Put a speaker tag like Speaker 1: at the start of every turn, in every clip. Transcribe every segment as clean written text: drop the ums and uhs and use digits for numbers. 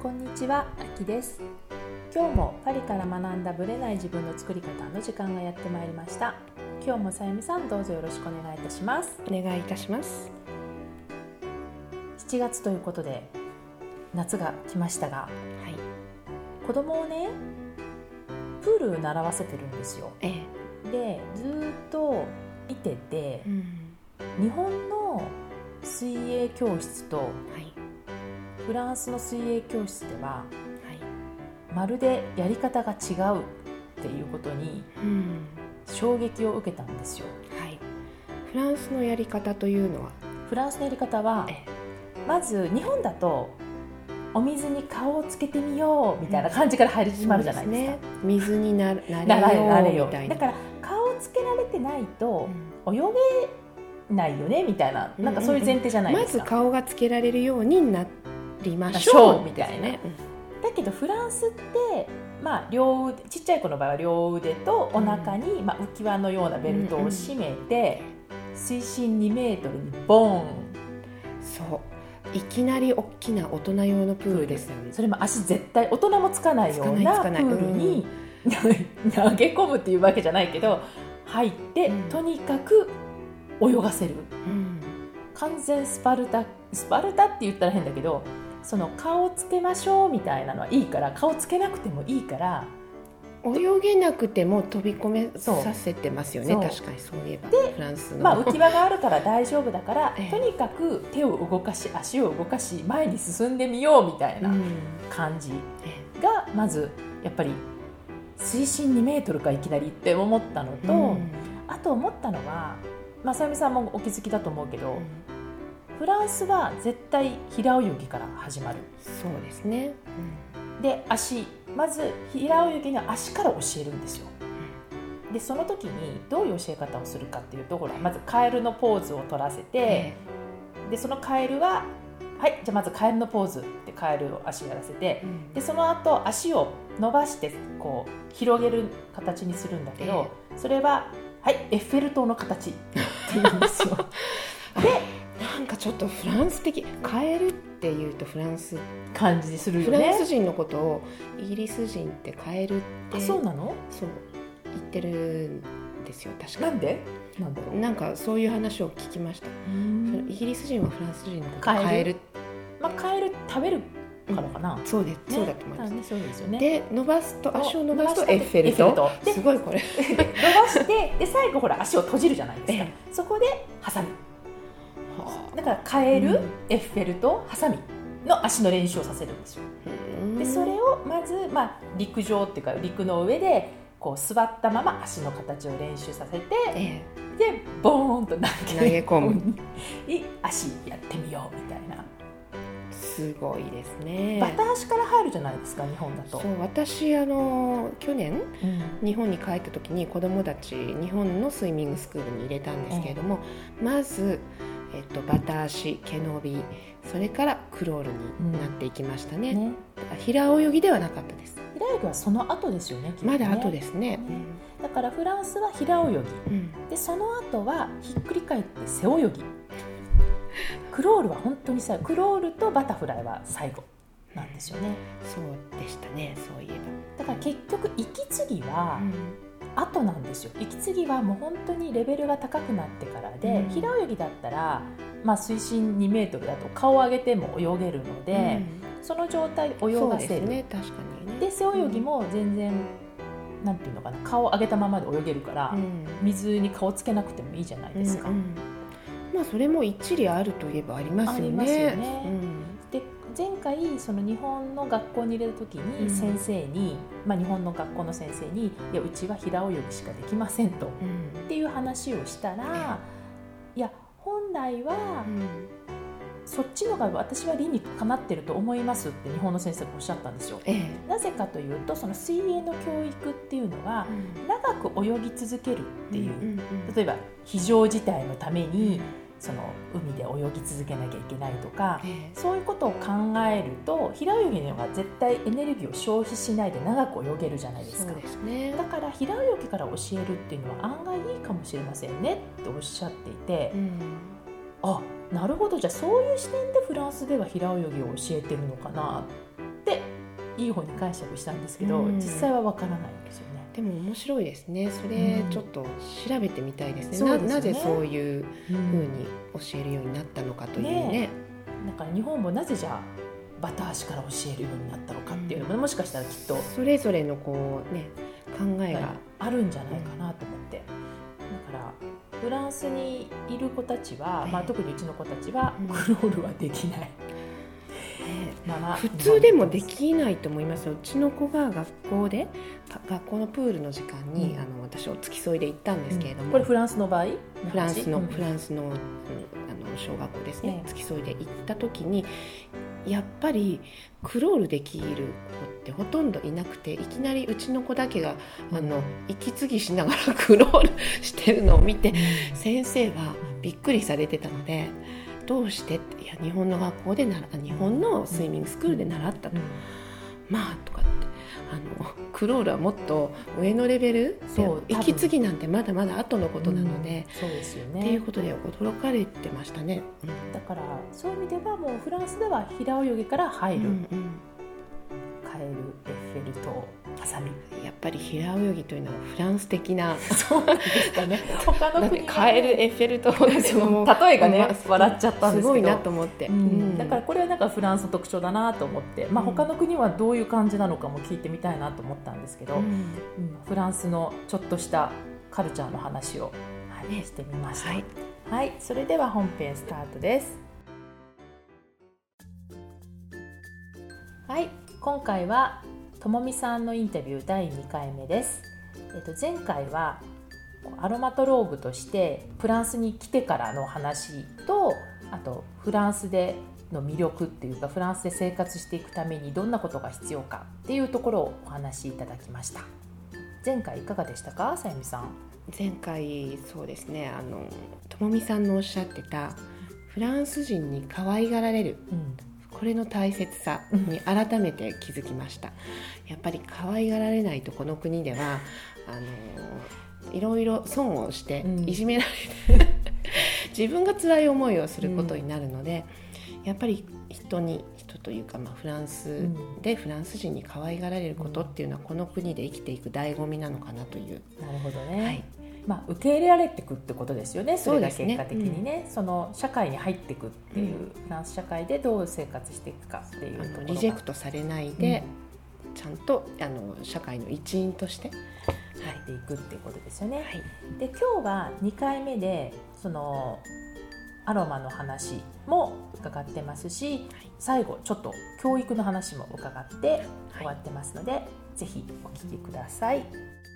Speaker 1: こんにちは、あきです。今日もパリから学んだブレない自分の作り方の時間がやってまいりました。今日もさゆみさん、どうぞよろしくお願いいたします。
Speaker 2: お願いいたします。
Speaker 1: 7月ということで夏が来ましたが、
Speaker 2: はい、
Speaker 1: 子供をねプール習わせてるんですよ。で、ずっと見てて、日本の水泳教室とフランスの水泳教室では、まるでやり方が違うっていうことに衝撃を受けたんですよ。
Speaker 2: フランスのやり方というのは、
Speaker 1: フランスのやり方は、まず日本だとお水に顔をつけてみようみたいな感じから始まるじゃないですか。
Speaker 2: 水になれよみたいな。
Speaker 1: だから顔をつけられてないと泳げないよねみたいな、なんかそういう前提じゃないですか。
Speaker 2: まず顔がつけられるようになりましょうみたいな。
Speaker 1: だけどフランスって、両腕、ちっちゃい子の場合は両腕とお腹に、浮き輪のようなベルトを締めて、水深2メートルにボーン。
Speaker 2: そう、いきなり大きな大人用のプールですよね。
Speaker 1: それも足絶対大人もつかないようなプールに投げ込むっていうわけじゃないけど入って、とにかく泳がせる、完全スパルタって言ったら変だけど、その顔つけましょうみたいなのはいいから、顔つけなくてもいいから、
Speaker 2: 泳げなくても飛び込めさせてますよね。確かにそういえば
Speaker 1: で、
Speaker 2: フランスの、
Speaker 1: 浮き輪があるから大丈夫だから、とにかく手を動かし足を動かし前に進んでみようみたいな感じが、まずやっぱり水深2メートルかいきなりって思ったのと、あと思ったのは、さゆみさんもお気づきだと思うけど、フランスは絶対平泳ぎから始まる。
Speaker 2: そうですね。
Speaker 1: で、まず平泳ぎの足から教えるんですよ。で、その時にどういう教え方をするかっていうと、まずカエルのポーズを取らせて、でそのカエルははい、じゃあまずカエルのポーズってカエルを足やらせて、でその後足を伸ばしてこう広げる形にするんだけど、それははいエッフェル塔の形って言うんですよ。で
Speaker 2: なんかちょっとフランス的、カエルっていうとフランス
Speaker 1: 感じするよね。
Speaker 2: フランス人のことをイギリス人ってカエルって、
Speaker 1: そうなの？
Speaker 2: そう言ってるんですよ、確か。
Speaker 1: なんで？
Speaker 2: なんかそういう話を聞きました。イギリス人はフランス人のこと
Speaker 1: カエル、カエル食べるからかな。
Speaker 2: そうです、そうだと思います。
Speaker 1: そうですよね。
Speaker 2: で足を伸ばすとエッフェル塔。すごいこれ
Speaker 1: 伸ばしてで最後足を閉じるじゃないですか。そこでハサミ。だからカエル、エッフェル塔、ハサミの足の練習をさせるんですよ。でそれをまず、陸上っていうか陸の上でこう座ったまま足の形を練習させて、でボーンと投げ込む足やってみようみたいな。
Speaker 2: すごいですね。
Speaker 1: バタ足から入るじゃないですか、日本だと。
Speaker 2: そう、私去年、日本に帰った時に子どもたち日本のスイミングスクールに入れたんですけれども、まずバタ足、毛伸び、それからクロールになっていきましたね。平泳ぎではなかったです。
Speaker 1: 平泳ぎはその後ですよね。
Speaker 2: まだ後ですね。
Speaker 1: だからフランスは平泳ぎ、でその後はひっくり返って背泳ぎ。クロールは本当にクロールとバタフライは最後なんですよね。
Speaker 2: そうでしたね、そういえ
Speaker 1: ば。だから結局息継ぎは後なんですよ。息継ぎはもう本当にレベルが高くなってからで、平泳ぎだったら、水深2メートルだと顔を上げても泳げるので、その状態で泳がせる。
Speaker 2: そうですね、確かにね。
Speaker 1: で背泳ぎも全然、なんていうのかな、顔を上げたままで泳げるから、水に顔つけなくてもいいじゃないですか。
Speaker 2: それも一理あるといえばありますよね。ありますよね。
Speaker 1: で前回その日本の学校に入れた時に先生に、日本の学校の先生に、いやうちは平泳ぎしかできませんと、っていう話をしたら、いや本来は、そっちのが私は理にかなってると思いますって日本の先生がおっしゃったんですよ。なぜかというと、その水泳の教育っていうのは、長く泳ぎ続けるっていう、例えば非常事態のためにその海で泳ぎ続けなきゃいけないとか、そういうことを考えると平泳ぎの方が絶対エネルギーを消費しないで長く泳げるじゃないですか。
Speaker 2: そうですね。
Speaker 1: だから平泳ぎから教えるっていうのは案外いいかもしれませんねっておっしゃっていて、なるほど、じゃあそういう視点でフランスでは平泳ぎを教えてるのかなっていい方に解釈したんですけど、実際はわからないんですよね。
Speaker 2: でも面白いですね。それちょっと調べてみたいですね。
Speaker 1: そうですよね。
Speaker 2: なぜそういう風に教えるようになったのかというね。
Speaker 1: だから日本もなぜじゃあバタ足から教えるようになったのかっていうのも、もしかしたらきっと
Speaker 2: それぞれのこうね考えが
Speaker 1: あるんじゃないかなと思って、だからフランスにいる子たちは、特にうちの子たちはクロールはできない、
Speaker 2: 普通でもできないと思いますよ。うちの子が学校のプールの時間に、私を付き添いで行ったんですけれども、
Speaker 1: これフランスの場合、
Speaker 2: フランスの小学校ですね、付き添いで行った時にやっぱりクロールできる子ってほとんどいなくて、いきなりうちの子だけが息継ぎしながらクロールしてるのを見て、先生がびっくりされてたので、どうしてって、いや日本の学校で日本のスイミングスクールで習ったと、とかってクロールはもっと上のレベル、息継ぎなんてまだまだ後のことなので、
Speaker 1: そうですよね、
Speaker 2: っていうことで驚かれてましたね。
Speaker 1: だからそういう意味ではもうフランスでは平泳ぎから入る、カエル、エッフェル塔、ハサミ、
Speaker 2: やっぱり平泳ぎというのはフランス的な
Speaker 1: そうなんですかね。他の国
Speaker 2: カエル、エッフェル塔
Speaker 1: 例えがね、笑っちゃったんですけど、
Speaker 2: すごいなと思って、
Speaker 1: だからこれはなんかフランスの特徴だなと思って、他の国はどういう感じなのかも聞いてみたいなと思ったんですけど、フランスのちょっとしたカルチャーの話を、してみました。はい、それでは本編スタートです。はい、今回はともみさんのインタビュー第2回目です。前回はアロマトローグとしてフランスに来てからの話と、あとフランスでの魅力っていうか、フランスで生活していくためにどんなことが必要かっていうところをお話しいただきました。前回いかがでしたか、さゆみさん。
Speaker 2: 前回そうですね、ともみさんのおっしゃってたフランス人に可愛がられる、これの大切さに改めて気づきました。やっぱり可愛がられないとこの国ではいろいろ損をしていじめられる、自分が辛い思いをすることになるので、やっぱり人というか、フランスでフランス人に可愛がられることっていうのは、この国で生きていく醍醐味なのかなという。
Speaker 1: なるほどね、受け入れられていくってことですよね。それが結果的にね、その社会に入っていくっていう、フランス社会でどう生活していくかっていうところが
Speaker 2: リジェクトされないで、ちゃんと社会の一員として
Speaker 1: 入っていくっていうことですよね。で、今日は2回目でそのアロマの話も伺ってますし、最後ちょっと教育の話も伺って終わってますので、ぜひお聞きください。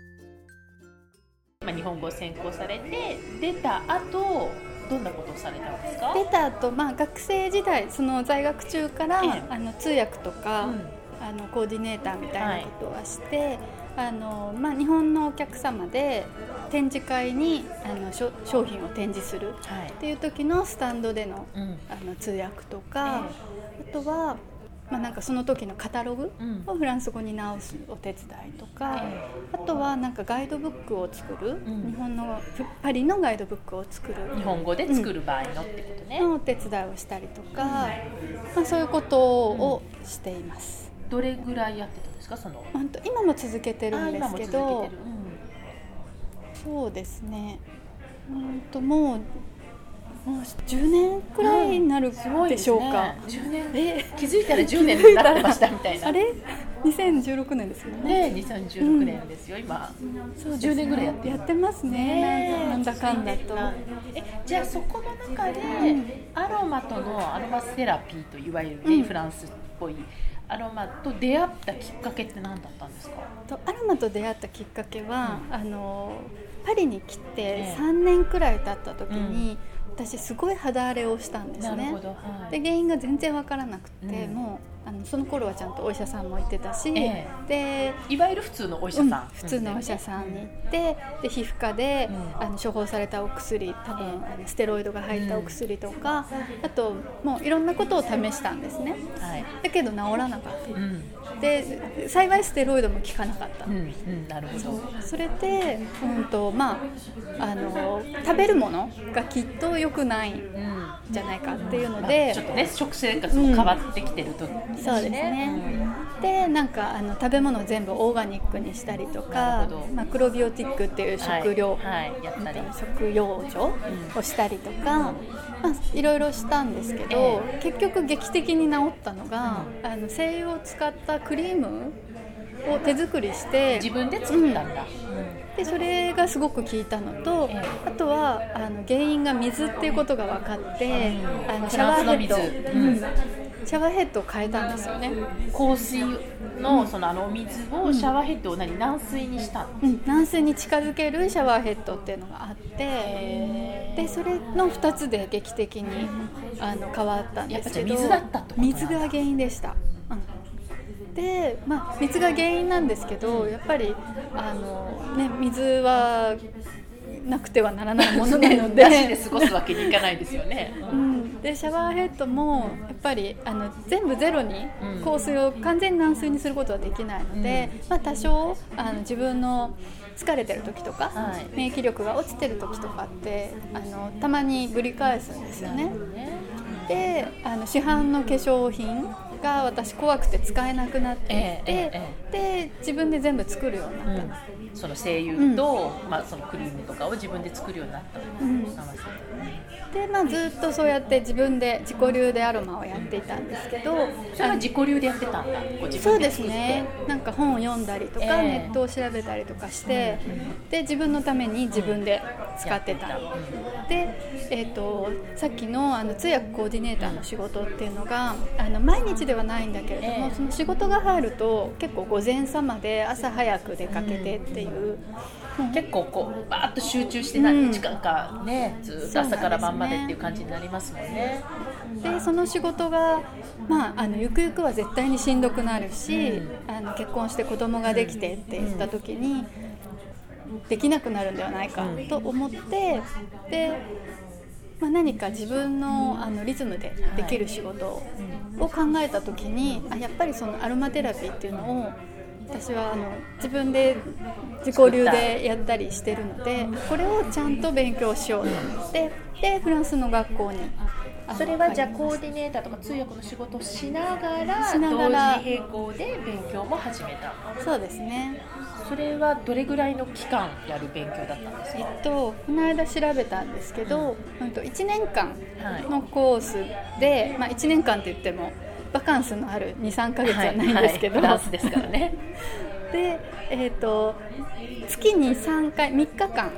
Speaker 1: 日本語を専攻されて出た後、どんなことをされたんですか？
Speaker 3: 出た後、学生時代、その在学中から、通訳とか、コーディネーターみたいなことはして、日本のお客様で展示会に商品を展示するっていう時のスタンドでの、通訳とか、あとは、なんかその時のカタログをフランス語に直すお手伝いとか、あとはなんかガイドブックを作る、日本のパリのガイドブックを作る、
Speaker 1: 日本語で作る場合のってことね、
Speaker 3: のお手伝いをしたりとか、そういうことをしています。
Speaker 1: どれぐらいやってたんですか？
Speaker 3: 今も続けてるんですけど、そうですね、もう10年くらいになるでしょうか。
Speaker 1: 10年、気づいたら10年になってましたみたいな。
Speaker 3: あれ2016年ですよね。
Speaker 1: 2016年ですよ、今。そう、10年ぐらいやってます
Speaker 3: ね。なんだかんだと。
Speaker 1: じゃあそこの中で、アロマとのアロマセラピーといわゆる、フランスっぽいアロマと出会ったきっかけって何だったんですか？
Speaker 3: アロマと出会ったきっかけは、パリに来て3年くらい経った時に、私すごい肌荒れをしたんですね。で、原因が全然わからなくて、もうその頃はちゃんとお医者さんも行ってたし、で
Speaker 1: いわゆる普通のお医者さん、
Speaker 3: 普通のお医者さんに行って、で皮膚科で、処方されたお薬、多分ステロイドが入ったお薬とか、あともういろんなことを試したんですね、だけど治らなかった、で幸いステロイドも効かなかった、
Speaker 1: なるほど。
Speaker 3: それで、食べるものがきっと良くない、 じゃないかっていうので、
Speaker 1: ちょっとね食生活も変わってきてると、
Speaker 3: そうですね、でなんか食べ物を全部オーガニックにしたりとか、マクロビオティックっていう食用助をしたりとか、いろいろしたんですけど、結局劇的に治ったのが、精油を使ったクリームを手作りして
Speaker 1: 自分で作ったんだ、
Speaker 3: でそれがすごく効いたのと、あとは原因が水っていうことが分かって、シャワーヘッド、シャワーヘッドを変えたんですよね。
Speaker 1: 香水のそのお水をシャワーヘッドを軟水にしたの、
Speaker 3: 軟水に近づけるシャワーヘッドっていうのがあって、でそれの2つで劇的に変わったんですけど、
Speaker 1: やっぱ水だったってことなんだ。
Speaker 3: 水が原因でした、で、水が原因なんですけど、やっぱり水はなくてはならないものなので
Speaker 1: なしで過ごすわけにいかないですよね、
Speaker 3: でシャワーヘッドもやっぱり全部ゼロに香水を完全に軟水にすることはできないので、多少自分の疲れてる時とか、免疫力が落ちてる時とかってたまにぶり返すんですよね。で市販の化粧品が私怖くて使えなくなっていて、で自分で全部作るようになったんです、
Speaker 1: その精油と、そのクリームとかを自分で作るようになったんです、
Speaker 3: でずっとそうやって自分で自己流でアロマをやっていたんですけど、
Speaker 1: それは自己流でやってたんだ。
Speaker 3: そうですね、なんか本を読んだりとか、ネットを調べたりとかして、で自分のために自分で使ってた、で、さっきの通訳コーディネーターの仕事っていうのが毎日ではないんだけれども、その仕事が入ると結構午前様で朝早く出かけてっていう、
Speaker 1: 結構バーッと集中して何日間かね、ずっと朝から晩までっていう感じになりますもんね。
Speaker 3: でその仕事が、ゆくゆくは絶対にしんどくなるし、結婚して子供ができてって言った時に、できなくなるんではないかと思って、で、何か自分のリズムでできる仕事を考えた時に、やっぱりそのアロマテラピーっていうのを私は自分で自己流でやったりしてるので、これをちゃんと勉強しようと思って、でフランスの学校に
Speaker 1: それはじゃあコーディネーターとか通訳の仕事をしながら同時並行で勉強も始めた。
Speaker 3: そうですね。
Speaker 1: それはどれぐらいの期間やる勉強だったんですか？
Speaker 3: この間調べたんですけど、1年間のコースで、1年間って言ってもバカンスのある 2,3 ヶ月はないんですけど、
Speaker 1: フランスですからね
Speaker 3: で、月に3回3日間、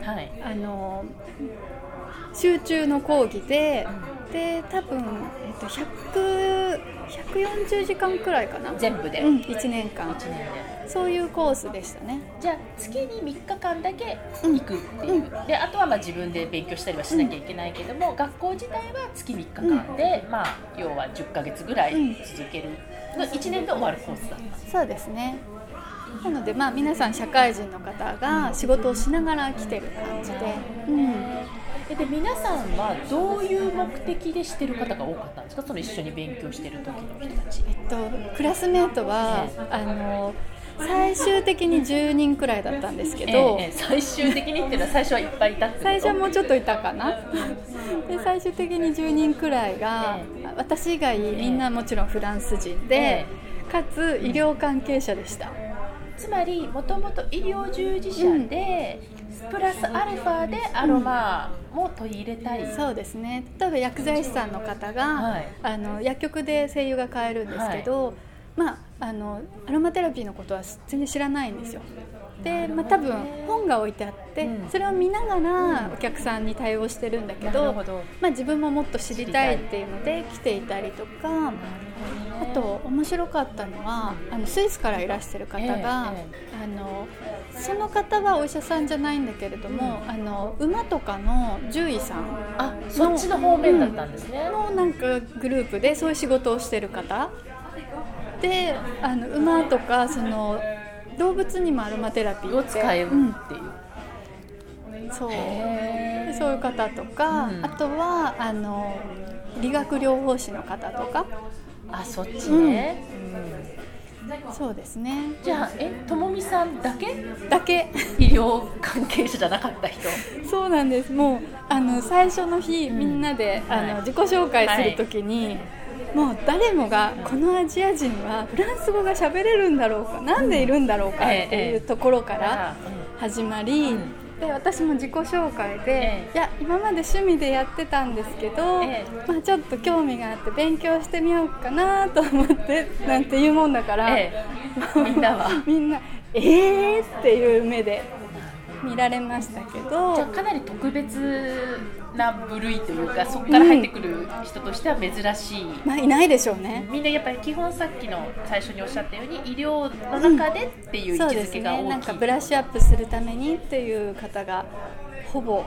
Speaker 3: 集中の講義で、で多分、140時間くらいかな、
Speaker 1: 全部で、
Speaker 3: 1年間そういうコースでしたね。
Speaker 1: じゃあ月に3日間だけ行くっていう、であとは自分で勉強したりはしなきゃいけないけども、学校自体は月3日間で、要は10ヶ月ぐらい続けるの1年で終わるコースだった。
Speaker 3: そうですね。なので皆さん社会人の方が仕事をしながら来てる感じで、
Speaker 1: で皆さんはどういう目的でしてる方が多かったんですか？その一緒に勉強してる時の人たち。
Speaker 3: クラスメートは、最終的に10人くらいだったんですけど、
Speaker 1: 最終的にっていうのは最初はいっぱいいたってこと？
Speaker 3: 最初はもうちょっといたかなで最終的に10人くらいが、私以外みんなもちろんフランス人で、かつ医療関係者でした。
Speaker 1: つまりもともと医療従事者で、プラスアルファでアロマも取り入れたい、
Speaker 3: そうですね。例えば薬剤師さんの方が、薬局で精油が買えるんですけど、アロマテラピーのことは全然知らないんですよ。で、多分本が置いてあって、それを見ながらお客さんに対応してるんだけど、自分ももっと知りたいっていうので来ていたりとか、あと面白かったのはスイスからいらしてる方が、その方はお医者さんじゃないんだけれども、馬とかの獣医さん、
Speaker 1: そっちの方面だったんですね、
Speaker 3: のなんかグループでそういう仕事をしてる方で、馬とかその動物にもアロマテラピー
Speaker 1: を使えるっていう、
Speaker 3: そういう方とか、あとは理学療法士の方とか、
Speaker 1: そっちね、
Speaker 3: そうですね。
Speaker 1: じゃあともみさんだけ医療関係者じゃなかった人？
Speaker 3: そうなんです。もう最初の日、みんなで自己紹介するときに、もう誰もがこのアジア人はフランス語が喋れるんだろうか、なんでいるんだろうかっていうところから始まり、で私も自己紹介で、いや今まで趣味でやってたんですけど、ちょっと興味があって勉強してみようかなと思ってなんていうもんだから、みんなっていう目で見られましたけど、
Speaker 1: じゃあかなり特別な部類というか、そこから入ってくる人としては珍しい、
Speaker 3: いないでしょうね。
Speaker 1: みんなやっぱり基本さっきの最初におっしゃったように医療の中でっていう位置づけが大きい、
Speaker 3: なんかブラッシュアップするためにっていう方がほぼ、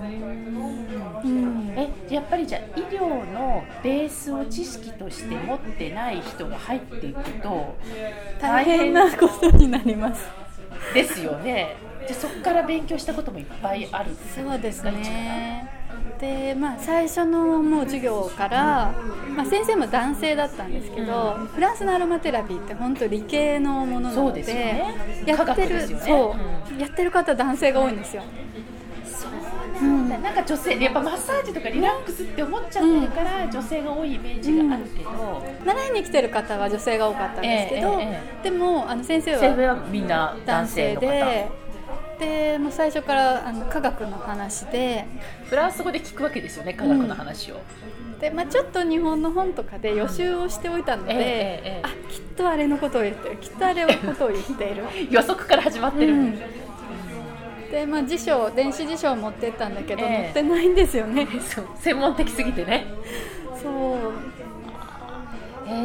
Speaker 1: やっぱりじゃあ医療のベースを知識として持ってない人が入っていくと
Speaker 3: 大変なことになります
Speaker 1: ですよね。じゃあそこから勉強したこともいっぱいある。
Speaker 3: そうですね。で最初のもう授業から、先生も男性だったんですけど、フランスのアロマテラピーって本当理系のものなので、やってる方男性が多いんですよ。
Speaker 1: なんか女性やっぱマッサージとかリラックスって思っちゃってるから、女性が多いイメージがあるけど、
Speaker 3: 習いに来てる方は女性が多かったんですけど、でも先生は
Speaker 1: みんな男性の方
Speaker 3: でもう最初から科学の話で、
Speaker 1: フランス語で聞くわけですよね、科学の話を。
Speaker 3: でちょっと日本の本とかで予習をしておいたので、きっとあれのことを言ってる、きっとあれのことを言っている
Speaker 1: 予測から始まってる、
Speaker 3: で電子辞書を持ってったんだけど、持ってないんですよね。
Speaker 1: そう、専門的すぎてね。
Speaker 3: そう、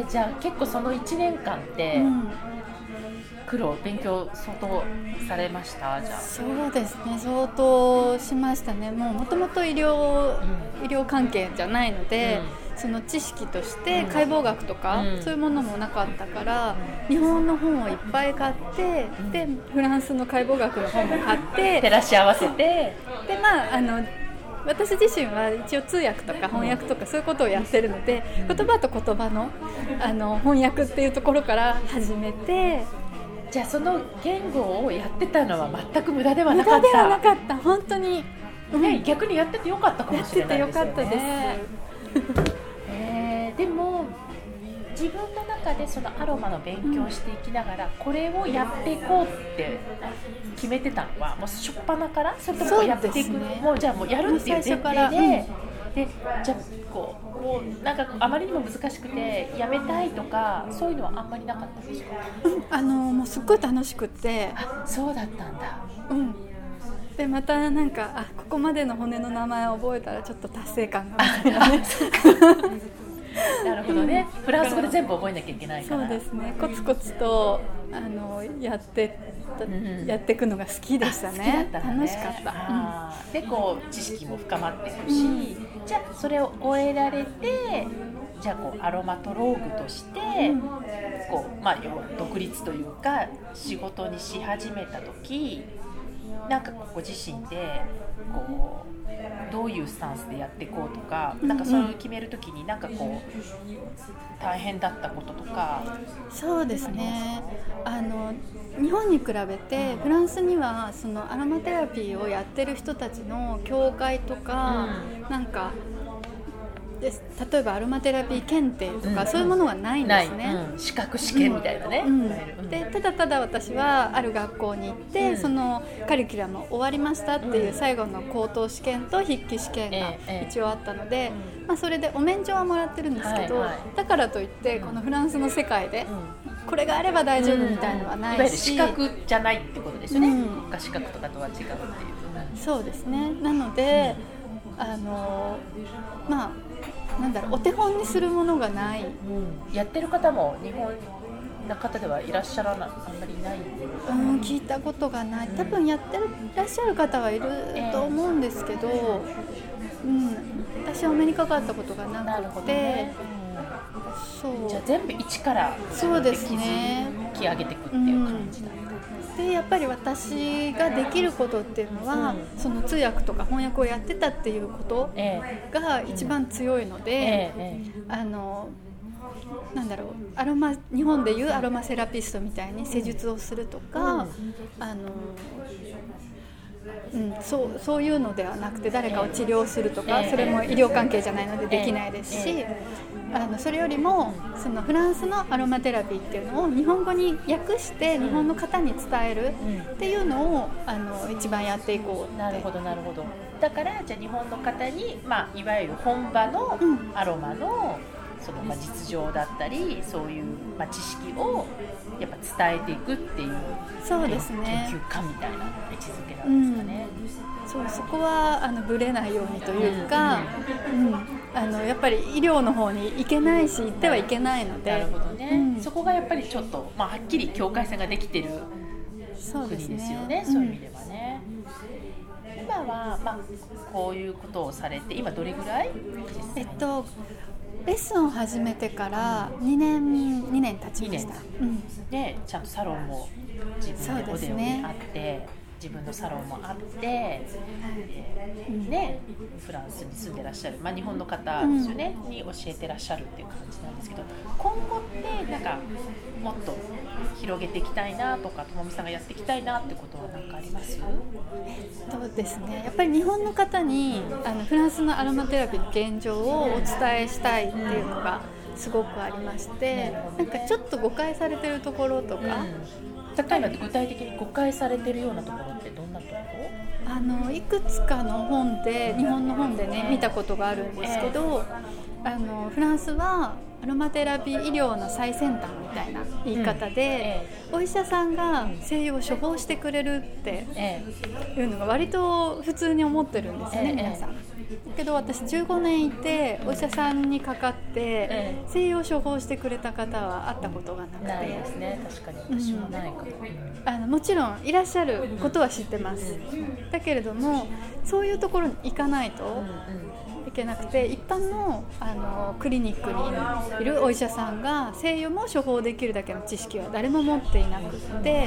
Speaker 1: じゃあ結構その1年間って勉強相当されました？じゃあ
Speaker 3: そうですね、相当しましたね。もともと医療関係じゃないので、その知識として解剖学とか、そういうものもなかったから、日本の本をいっぱい買って、でフランスの解剖学の本も買って
Speaker 1: 照らし合わせて、
Speaker 3: で私自身は一応通訳とか翻訳とかそういうことをやってるので、言葉と言葉の、翻訳っていうところから始めて、
Speaker 1: じゃあその言語をやってたのは全く無駄ではなかった。
Speaker 3: 無駄ではなかった、本当に、
Speaker 1: 逆にやっててよかったかもしれないですよね。
Speaker 3: やっててよかったです。
Speaker 1: でも自分の中でそのアロマの勉強をしていきながら、これをやっていこうって決めてたのはもう初っ端から、それともやっていく、もうじゃあもうやるっていう前提で、じゃあもうなんかあまりにも難しくてやめたいとかそういうのはあんまりなかったですか？
Speaker 3: もうすっごい楽しくて。
Speaker 1: そうだったんだ。
Speaker 3: でまたなんかここまでの骨の名前を覚えたらちょっと達成感があるよね。
Speaker 1: なるほどね。フランス語で全部覚えなきゃいけないから。
Speaker 3: そうですね。コツコツとやっていくのが好きでしたね。楽しかった。
Speaker 1: で知識も深まっていくし、じゃあそれを終えられて、じゃあアロマトローグとして、要は独立というか仕事にし始めた時、なんかご自身でどういうスタンスでやっていこうとか、なんかそういう決めるときになんか大変だったこととか。
Speaker 3: そうですね、日本に比べてフランスにはそのアロマテラピーをやってる人たちの協会とか、なんか例えばアロマテラピー検定とか、そういうものがないんですね。
Speaker 1: 資格試験みたいなね。
Speaker 3: でただただ私はある学校に行って、そのカリキュラム終わりましたっていう最後の口頭試験と筆記試験が一応あったので、それでお免状はもらってるんですけど、だからといってこのフランスの世界でこれがあれば大丈夫みたいなのはないし、
Speaker 1: いわゆる資格じゃないってことですよね。国家資格とかとは違うっていう。
Speaker 3: そうですね。なので、お手本にするものがない、
Speaker 1: やってる方も日本の方ではいらっしゃらない、あんまりいない、
Speaker 3: 聞いたことがない。多分やってらっしゃる方はいると思うんですけど、私はお目にかかったことがなくて、
Speaker 1: じゃあ全部一から
Speaker 3: そうですね、
Speaker 1: 築き上げていくっていう感じだった。
Speaker 3: でやっぱり私ができることっていうのは、その通訳とか翻訳をやってたっていうことが一番強いので、 なんだろう、日本でいうアロマセラピストみたいに施術をするとか、そういうのではなくて誰かを治療するとか、それも医療関係じゃないのでできないですし、それよりもそのフランスのアロマテラピーっていうのを日本語に訳して日本の方に伝えるっていうのを一番やっていこうって。
Speaker 1: なるほどなるほど。だからじゃあ日本の方に、いわゆる本場のアロマの、その実情だったりそういう、知識をやっぱ伝えていくっていう、
Speaker 3: そうですね、
Speaker 1: 研究家みたいな位置づけなんですかね。
Speaker 3: そこはブレないようにというか、やっぱり医療の方に行けないし行ってはいけないので、
Speaker 1: なるほどね、そこがやっぱりちょっと、はっきり境界線ができてる国ですよね。そういう意味ではね。今は、こういうことをされて今どれぐらい？
Speaker 3: レッスンを始めてから2年経ちました。
Speaker 1: でちゃんとサロンも自分でおでにあって、自分のサロンもあって、フランスに住んでらっしゃる、日本の方ですよね、に教えてらっしゃるっていう感じなんですけど、今後ってなんかもっと広げていきたいなとか、ともみさんがやっていきたいなってことは何かあります？
Speaker 3: そうですね、やっぱり日本の方にフランスのアロマテラピーの現状をお伝えしたいっていうのがすごくありまして、なんかちょっと誤解されてるところとか、
Speaker 1: 例えば具体的に誤解されてるようなところってどんなところ？
Speaker 3: いくつかの本で、日本の本でね見たことがあるんですけど、フランスはアロマテラピー医療の最先端みたいな言い方で、お医者さんが精油を処方してくれるっていうのが割と普通に思ってるんですよね、皆さん。だけど私15年いてお医者さんにかかって精油を処方してくれた方は会ったことがなくて。
Speaker 1: ないですね、確かに私もないかも。
Speaker 3: もちろんいらっしゃることは知ってます、だけれどもそういうところに行かないといけなくて、一般の、クリニックにいるお医者さんが精油も処方できるだけの知識は誰も持っていなくって、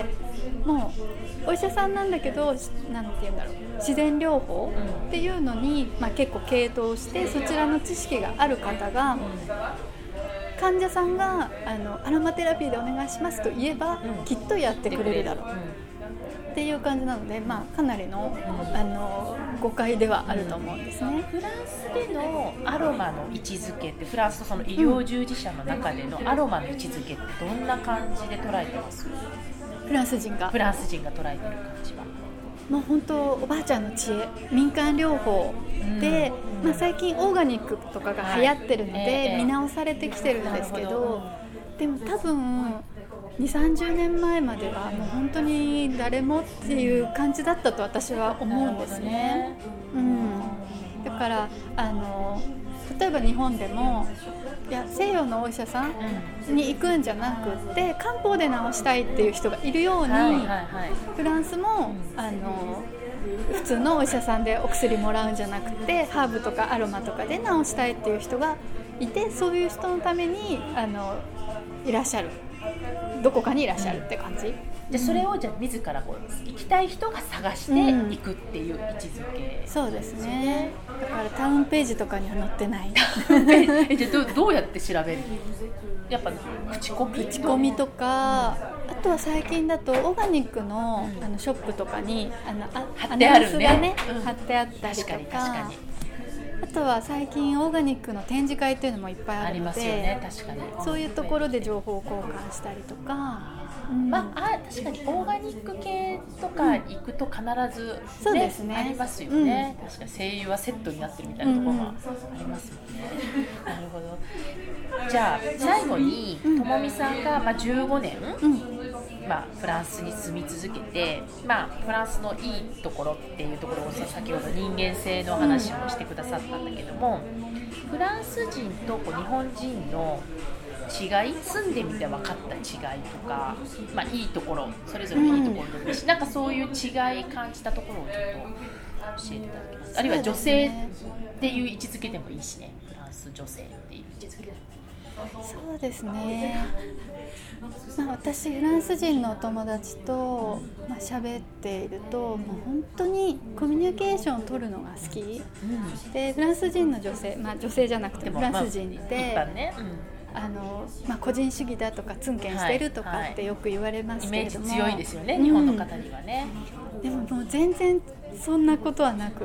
Speaker 3: もうお医者さんなんだけど、なんて言うんだろう、自然療法っていうのに、結構傾倒してそちらの知識がある方が、患者さんがアロマテラピーでお願いしますと言えば、きっとやってくれるだろうっていう感じなので、かなりの、誤解ではあると思うんですね。
Speaker 1: フランスでのアロマの位置づけって、フランスのその医療従事者の中でのアロマの位置づけってどんな感じで捉えてます？
Speaker 3: フランス人が捉えてる
Speaker 1: 感じは
Speaker 3: もう本当おばあちゃんの知恵、民間療法で、最近オーガニックとかが流行ってるので、見直されてきてるんですけど、でも多分2、30年前まではもう本当に誰もっていう感じだったと私は思うんですね。だから例えば日本でも西洋のお医者さんに行くんじゃなくって漢方で治したいっていう人がいるように、フランスも普通のお医者さんでお薬もらうんじゃなくてハーブとかアロマとかで治したいっていう人がいて、そういう人のためにいらっしゃる、どこかにいらっしゃるって感じ。
Speaker 1: でそれをじゃあ自ら行きたい人が探していくっていう位置づけ、
Speaker 3: そうですね。だからタウンページとかには載ってない
Speaker 1: じゃあどうやって調べる？やっぱ口コミ
Speaker 3: とか、あとは最近だとオーガニックの、ショップとかにアナウンスがね、貼ってあったりとか、
Speaker 1: 確かに
Speaker 3: あとは最近オーガニックの展示会っていうのもいっぱいあるので、
Speaker 1: ありますよね、確かに
Speaker 3: そういうところで情報交換したりとか、
Speaker 1: 確かにオーガニック系とか行くと必ず、
Speaker 3: そうですね、
Speaker 1: ありますよね、確かに精油はセットになってるみたいなところがありますもんね、なるほど。じゃあ最後にともみさんが15年、フランスに住み続けて、フランスのいいところっていうところを先ほど人間性の話もしてくださったんだけども、フランス人と日本人の違い、住んでみて分かった違いとか、いいところ、それぞれのいいところでもいいし、なんかそういう違い感じたところをちょっと教えていただけます？あるいは女性っていう位置づけでもいいしね、フランス女性っていう位置づけでも。
Speaker 3: そうですね、私フランス人のお友達と喋っていると、もう本当にコミュニケーションを取るのが好き、でフランス人の女性、女性じゃなくてフランス人で、 個人主義だとかツンケンしてるとかってよく言われますけれども、
Speaker 1: イメージ強いですよね、日本の方にはね。
Speaker 3: でももう全然そんなことはなくって、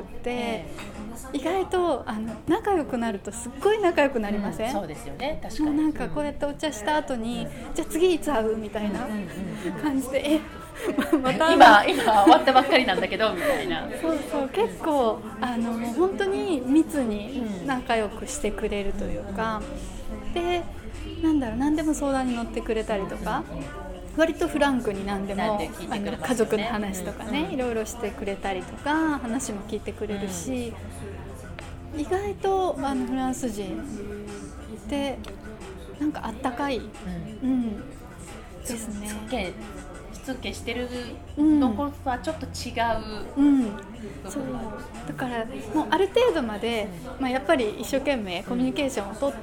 Speaker 3: 意外と仲良くなるとすっごい仲良くなりません？
Speaker 1: そうですよね、確かに。
Speaker 3: もうなんかこうやってお茶した後に、じゃあ次いつ会うみたいな感じで、また
Speaker 1: 今終わったばっかりなんだけどみたいな。
Speaker 3: そうそう、結構もう本当に密に仲良くしてくれるというか、で何でも相談に乗ってくれたりとか、割とフランクに何でも家族の話とかね、いろいろしてくれたりとか、話も聞いてくれるし、意外とフランス人ってなんかあったかい、ですね。
Speaker 1: しつけしてるのことはちょっと違う、
Speaker 3: そうだからもうある程度まで、やっぱり一生懸命コミュニケーションをとって、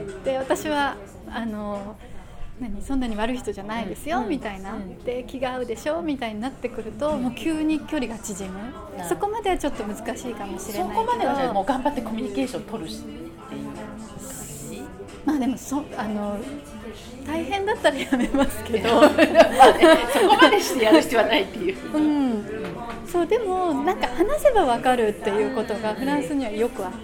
Speaker 3: で私はそんなに悪い人じゃないですよ、みたいな、で気が合うでしょみたいになってくると、もう急に距離が縮む、そこまではちょっと難しいかもしれないけど、
Speaker 1: そこまではじゃあもう頑張ってコミュニケーション取るしっていう
Speaker 3: でも大変だったらやめますけど
Speaker 1: そこまでしてやる必要はないっていう、
Speaker 3: そうでもなんか話せば分かるっていうことがフランスにはよくあって、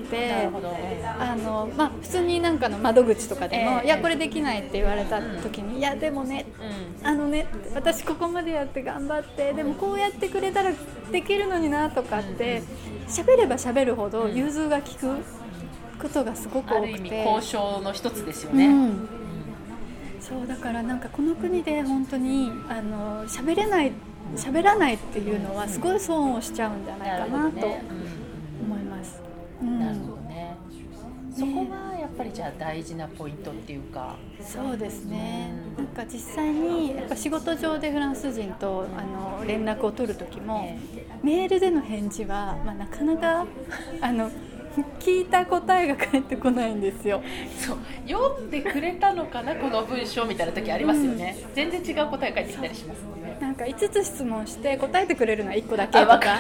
Speaker 3: 普通になんかの窓口とかでも、いやこれできないって言われた時に、いやでもね、私ここまでやって頑張って、でもこうやってくれたらできるのになとかって喋れば喋るほど融通が利くことがすごく多くて、
Speaker 1: ある意味交渉の一つですよね。
Speaker 3: そうだからなんかこの国で本当に喋らないっていうのはすごい損をしちゃうんじゃないかなと思います。
Speaker 1: なるほどね。そこがやっぱりじゃあ大事なポイントっていうか。
Speaker 3: そうですね。なんか実際にやっぱ仕事上でフランス人と連絡を取る時も、メールでの返事はなかなか聞いた答えが返ってこないんですよ。
Speaker 1: そう、読んでくれたのかなこの文章みたいな時ありますよね、全然違う答えが返ってきたりしますもんね。
Speaker 3: なんか5つ質問して答えてくれるのは1個だけとか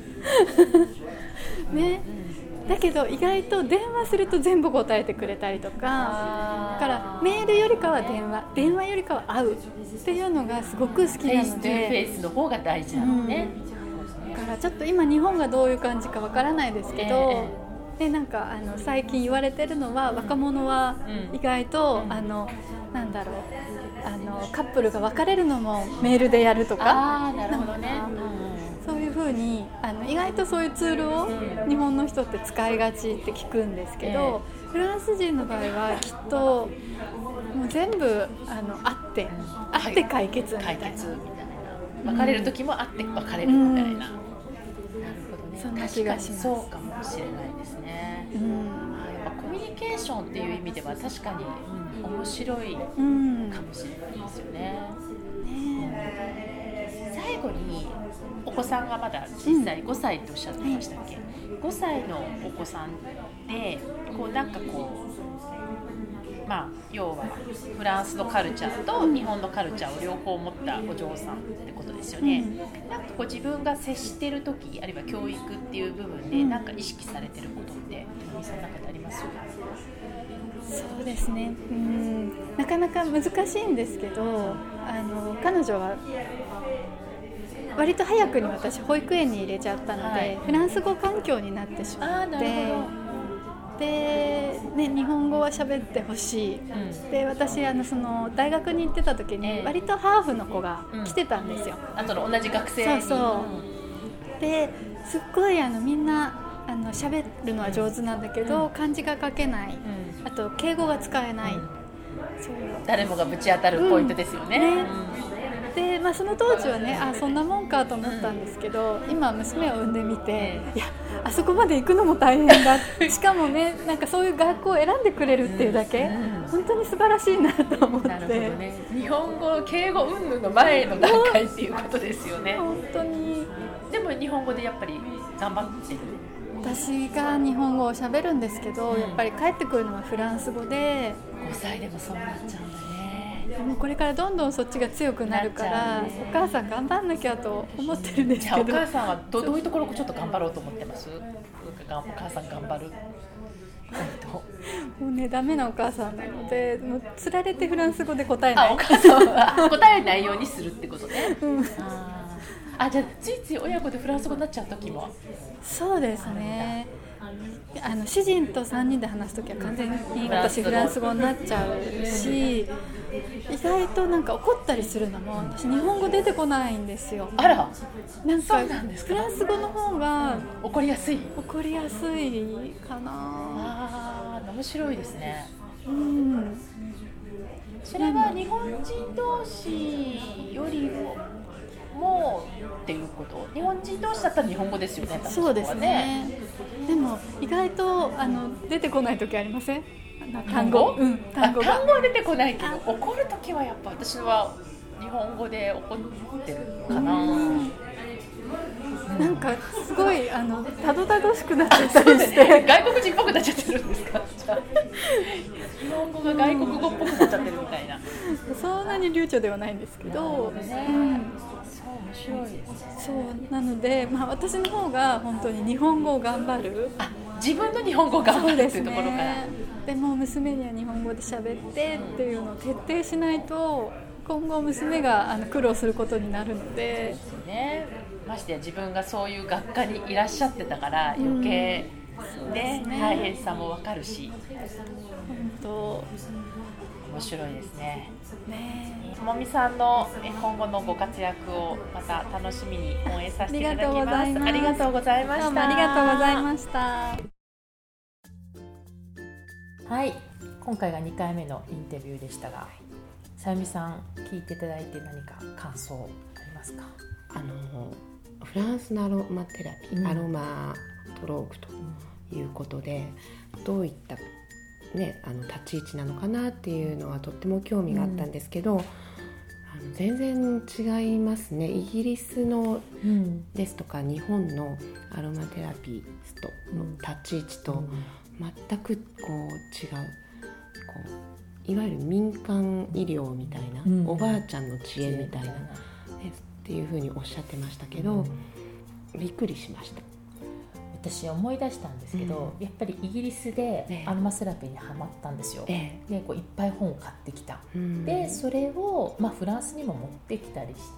Speaker 3: ね、だけど意外と電話すると全部答えてくれたりとか、だからメールよりかは電話よりかは会うっていうのがすごく好きなので、
Speaker 1: フェイストゥフェイスの方が大事なのね、
Speaker 3: だからちょっと今日本がどういう感じかわからないですけど、でなんか最近言われてるのは、若者は意外と、なんだろう、カップルが別れるのもメールでやるとか、
Speaker 1: なるほどね、
Speaker 3: そういう風に意外とそういうツールを日本の人って使いがちって聞くんですけど、フランス人の場合はきっともう全部会って解決みたいな、
Speaker 1: 別れる時も会って別れるみたいな、
Speaker 3: そんな気がします。
Speaker 1: そうかもしれないですね、やっぱコミュニケーションっていう意味では確かに面白いかもしれないですよね、最後にお子さんがまだ小さい5歳とおっしゃってましたっけ、5歳のお子さんでなんか要はフランスのカルチャーと日本のカルチャーを両方持ったお嬢さんってことですよね、なんか自分が接している時、あるいは教育っていう部分でなんか意識されてることってその中でありますか？
Speaker 3: そうですね、なかなか難しいんですけど、彼女は割と早くに私保育園に入れちゃったので、フランス語環境になってしまって、で、日本語は喋ってほしい、で私その大学に行ってた時に割とハーフの子が来てたんですよ、
Speaker 1: あとの同じ学生に。
Speaker 3: ですっごいみんな喋るのは上手なんだけど、漢字が書けない、あと敬語が使えない、そう
Speaker 1: 誰もがぶち当たるポイントですよね、
Speaker 3: でその当時はね、そんなもんかと思ったんですけど、今娘を産んでみて、いやあそこまで行くのも大変だしかもね、なんかそういう学校を選んでくれるっていうだけ、本当に素晴らしいなと思って。なるほどね、
Speaker 1: 日本語敬語云々の前の段階っていうことですよね。
Speaker 3: 本当に。
Speaker 1: でも日本語でやっぱり頑張ってる。
Speaker 3: 私が日本語を喋るんですけど、やっぱり帰ってくるのはフランス語で、
Speaker 1: 5歳でもそうなっちゃうんだね。
Speaker 3: でもこれからどんどんそっちが強くなるから、お母さん頑張んなきゃと思ってるんですけど。
Speaker 1: じゃあお母さんはどういうところをちょっと頑張ろうと思ってます？お母さん頑張るポイント。 ど。
Speaker 3: もうねダメなお母さんなので、もうつられてフランス語で答えない。
Speaker 1: お母さんは答えないようにするってことね。じゃあついつい親子でフランス語になっちゃう時も。
Speaker 3: そうですね。主人と3人で話すときは完全に私フランス語になっちゃうし、意外となんか怒ったりするのも私日本語出てこないんですよ。
Speaker 1: あら、
Speaker 3: なんか
Speaker 1: そうなんですか。
Speaker 3: フランス語の方が
Speaker 1: 怒りやすい
Speaker 3: かな。
Speaker 1: 面白いですね。それは日本人同士よりもっていうこと。日本人同士だったら日本語ですよね。
Speaker 3: そうですね。でも意外と出てこない時ありません？単語
Speaker 1: は出てこないけど、怒る時はやっぱ私は日本語で怒ってるかな。
Speaker 3: なんかすごいたどたどしくなっちゃったりして、
Speaker 1: 外国人っぽくなっちゃってるんですか？じゃあ日本語が外国語っぽくなっちゃってるみたいな。
Speaker 3: そんなに流暢ではないんですけど、
Speaker 1: 面白いですね。
Speaker 3: そうなので、私の方が本当に日本語を頑張る。
Speaker 1: 自分の日本語を頑張るっていうところから。
Speaker 3: でも娘には日本語で喋ってっていうのを徹底しないと今後娘が苦労することになるので。
Speaker 1: そうですね。ましてや自分がそういう学科にいらっしゃってたから余計ね、大変さも分かるし、
Speaker 3: 本当
Speaker 1: 面白いですね。ともみさんの今後のご活躍をまた楽しみに応援させていただきます。ありがとうございました。
Speaker 3: どうもありがとうございました。
Speaker 1: はい、今回が2回目のインタビューでしたが、さゆみさん聞いていただいて何か感想ありますか？
Speaker 2: フランスのアロマテラピー、アロマトロークということで、どういった、ね、立ち位置なのかなっていうのはとっても興味があったんですけど、全然違いますね。イギリスのですとか日本のアロマテラピストの立ち位置と全くこう違う、いわゆる民間医療みたいな、おばあちゃんの知恵みたいな、っていうふうにおっしゃってましたけど、びっくりしました。
Speaker 1: 私思い出したんですけど、やっぱりイギリスでアロマセラピーにハマったんですよ。でこういっぱい本を買ってきた。でそれを、フランスにも持ってきたりして、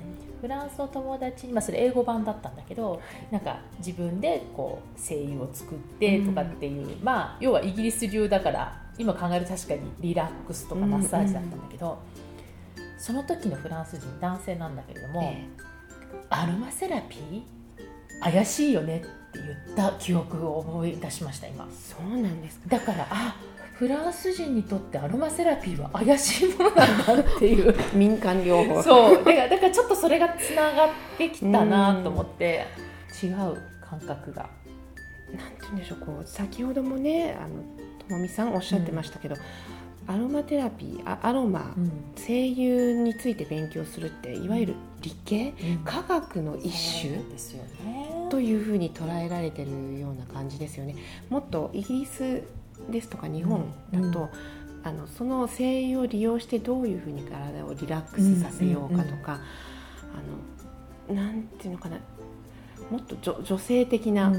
Speaker 1: フランスの友達に、それ英語版だったんだけど、なんか自分でこう精油を作ってとかっていう、要はイギリス流だから今考えると確かにリラックスとかマッサージだったんだけど、その時のフランス人男性なんだけれども、アロマセラピー怪しいよねって言った記憶を思い出しました今。
Speaker 2: そうなんですか。
Speaker 1: だからフランス人にとってアロマセラピーは怪しいものなんだっていう
Speaker 2: 民間療法。
Speaker 1: そうだからちょっとそれがつながってきたなと思って、違う感覚が、
Speaker 2: なんて言うんでしょう、先ほどもねともみさんおっしゃってましたけど、アロマテラピー、アロマ、精油について勉強するっていわゆる理系、科学の一種
Speaker 1: ですよね
Speaker 2: というふうに捉えられているような感じですよね。もっとイギリスですとか日本だと、その精油を利用してどういうふうに体をリラックスさせようかとか、なんていうのかな、もっと女性的な、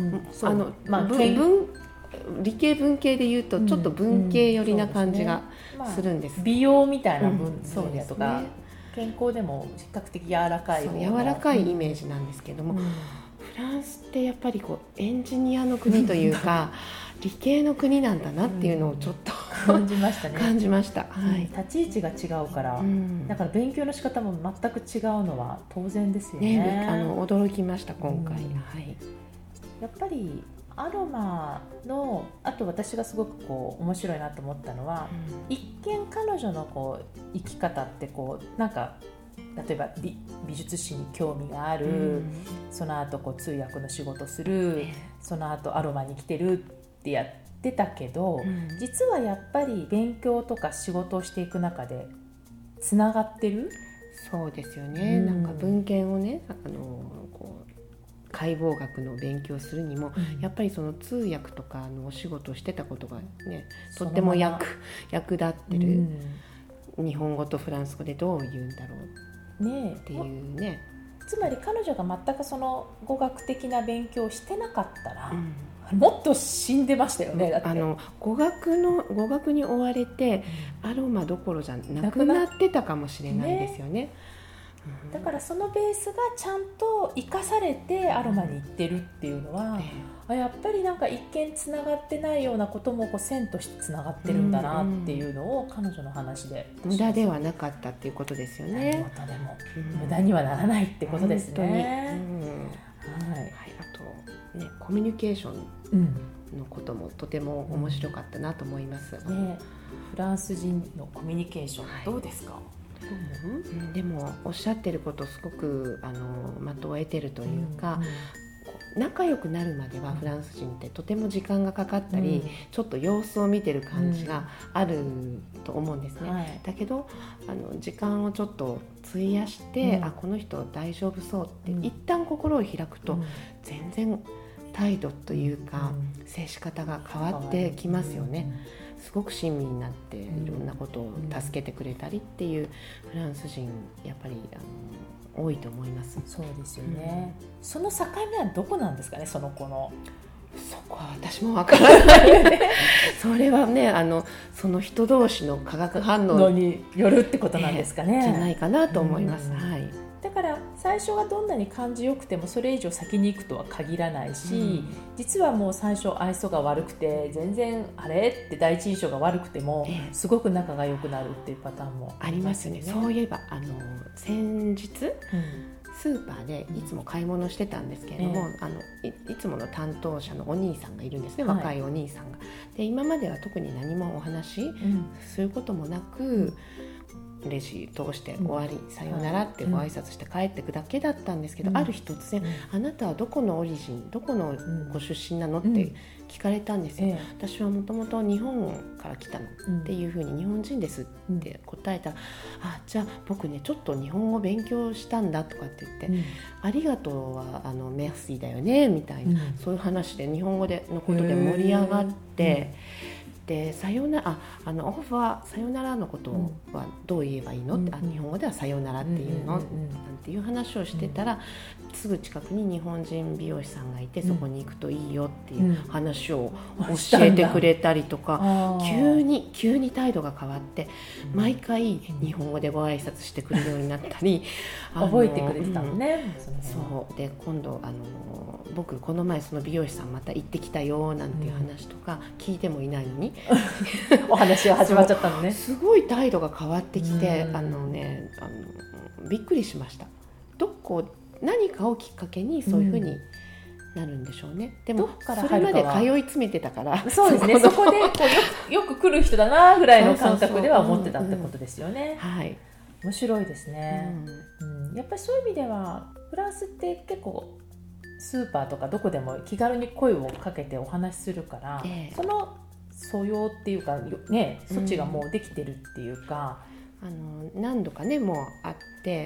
Speaker 2: 理系文系でいうとちょっと文系寄りな感じがするんです。
Speaker 1: 美容みたいな分野とか、健康でも比較的柔らかい
Speaker 2: 柔らかいイメージなんですけども、フランスってやっぱりエンジニアの国というか理系の国なんだなっていうのをちょっと
Speaker 1: 感じましたね。
Speaker 2: 感じました。
Speaker 1: 立ち位置が違うから、だから勉強の仕方も全く違うのは当然ですよね。
Speaker 2: 驚きました今回。
Speaker 1: やっぱりアロマのあと私がすごく面白いなと思ったのは、一見彼女の生き方ってなんか例えば美術史に興味がある、その後通訳の仕事する、その後アロマに来てるってやってたけど、実はやっぱり勉強とか仕事をしていく中でつながってる。
Speaker 2: そうですよね。なんか文献をね、解剖学の勉強するにも、やっぱりその通訳とかお仕事をしてたことがね、とっても役立ってる、日本語とフランス語でどう言うんだろうっていうね。
Speaker 1: つまり彼女が全くその語学的な勉強をしてなかったら、 もっと死んでましたよね。だって
Speaker 2: 語学に追われて、アロマどころじゃなくなってたかもしれないですよね。
Speaker 1: だからそのベースがちゃんと生かされてアロマに行ってるっていうのは、やっぱりなんか一見つながってないようなことも線としてつながってるんだなっていうのを彼女の話で、
Speaker 2: 無駄ではなかったっていうことですよね。
Speaker 1: 何事でも無駄にはならないってことですね。
Speaker 2: あとね、コミュニケーションのこともとても面白かったなと思います。
Speaker 1: フランス人のコミュニケーションどうですか？
Speaker 2: でもおっしゃってることすごく的を得てるというか、仲良くなるまではフランス人ってとても時間がかかったり、ちょっと様子を見てる感じがあると思うんですね。だけど時間をちょっと費やして、この人大丈夫そうって、一旦心を開くと、全然態度というか、接し方が変わってきますよね。すごく親身になっていろんなことを助けてくれたりっていうフランス人やっぱり多いと思います。
Speaker 1: そうですよね。その境目はどこなんですかね、その子の。
Speaker 2: そこは私もわからないよね。それはね、その人同士の化学反応
Speaker 1: によるってことなんですかね。
Speaker 2: じゃないかなと思います。
Speaker 1: だから最初はどんなに感じよくてもそれ以上先に行くとは限らないし、実はもう最初愛想が悪くて全然あれって第一印象が悪くても、すごく仲が良くなるっていうパターンも
Speaker 2: ありますね。そういえば先日、スーパーでいつも買い物してたんですけれども、いつもの担当者のお兄さんがいるんですね、若いお兄さんが。で今までは特に何もお話しすることもなく、レジ通して終わり、さようならってご挨拶して帰ってくだけだったんですけど、ある日突然、あなたはどこのオリジン、どこのご出身なのって聞かれたんですよ。私はもともと日本から来たのっていうふうに、日本人ですって答えたら、じゃあ僕ねちょっと日本語勉強したんだとかって言って、ありがとうはメアシーだよねみたいな、そういう話で日本語でのことで盛り上がって、でさよならオフはさよならのことはどう言えばいいのって、日本語ではさよならっていうの、なんていう話をしてたら、すぐ近くに日本人美容師さんがいて、そこに行くといいよっていう話を教えてくれたりとか、急に態度が変わって、毎回日本語でご挨拶してくるようになったり
Speaker 1: 覚えてくれてたのね。
Speaker 2: そうで、今度僕この前その美容師さんまた行ってきたよなんていう話とか聞いてもいないのに
Speaker 1: お話が始まっちゃったのね。
Speaker 2: すごい態度が変わってきて、びっくりしました。何かをきっかけにそういうふうになるんでしょうね。でもそれまで通い詰めてたから、
Speaker 1: そうですね、そこでよく来る人だなぐらいの感覚では思ってたってことですよね。面白いですね。やっぱりそういう意味ではフランスって結構スーパーとかどこでも気軽に声をかけてお話しするから、その素養っていうかね、そっちがもうできてるっていうか、
Speaker 2: 何度かねもう会って、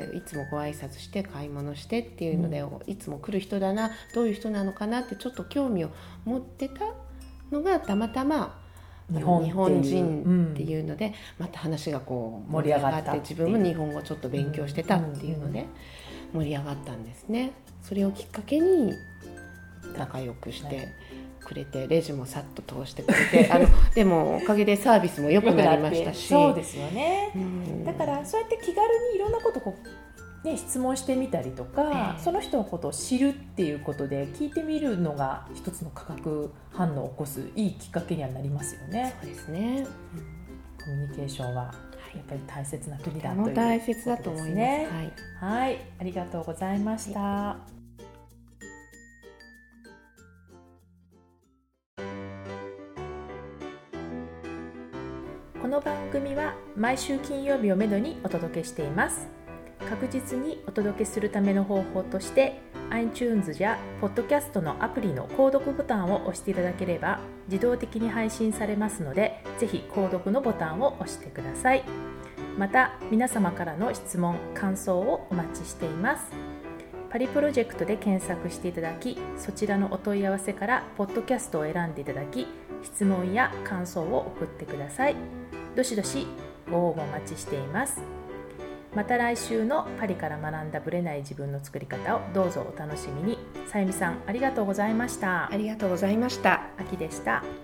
Speaker 2: いつもご挨拶して買い物してっていうので、いつも来る人だな、どういう人なのかなってちょっと興味を持ってたのが、たまたま日本人っていうので、また話が盛り上がって、自分も日本語ちょっと勉強してたっていうので盛り上がったんですね。それをきっかけに仲良くしてくれて、レジもさっと通してくれてでもおかげでサービスも良くなりましたし。
Speaker 1: そうですよね。だからそうやって気軽にいろんなこと質問してみたりとか、その人のことを知るっていうことで聞いてみるのが一つの化学反応を起こすいいきっかけにはなりますよね。
Speaker 2: そうですね。
Speaker 1: コミュニケーションはやっぱり大切な国だということですね。
Speaker 2: 大切だと思います。
Speaker 1: はい、ありがとうございました。この番組は毎週金曜日をめどにお届けしています。確実にお届けするための方法として iTunes や Podcast のアプリの購読ボタンを押していただければ自動的に配信されますので、ぜひ購読のボタンを押してください。また皆様からの質問・感想をお待ちしています。パリプロジェクトで検索していただき、そちらのお問い合わせからポッドキャストを選んでいただき、質問や感想を送ってください。どしどしご応募お待ちしています。 また来週のパリから学んだブレない自分の作り方をどうぞお楽しみに。さゆみさん、ありがとうございました。
Speaker 2: ありがとうございました。
Speaker 1: あきでした。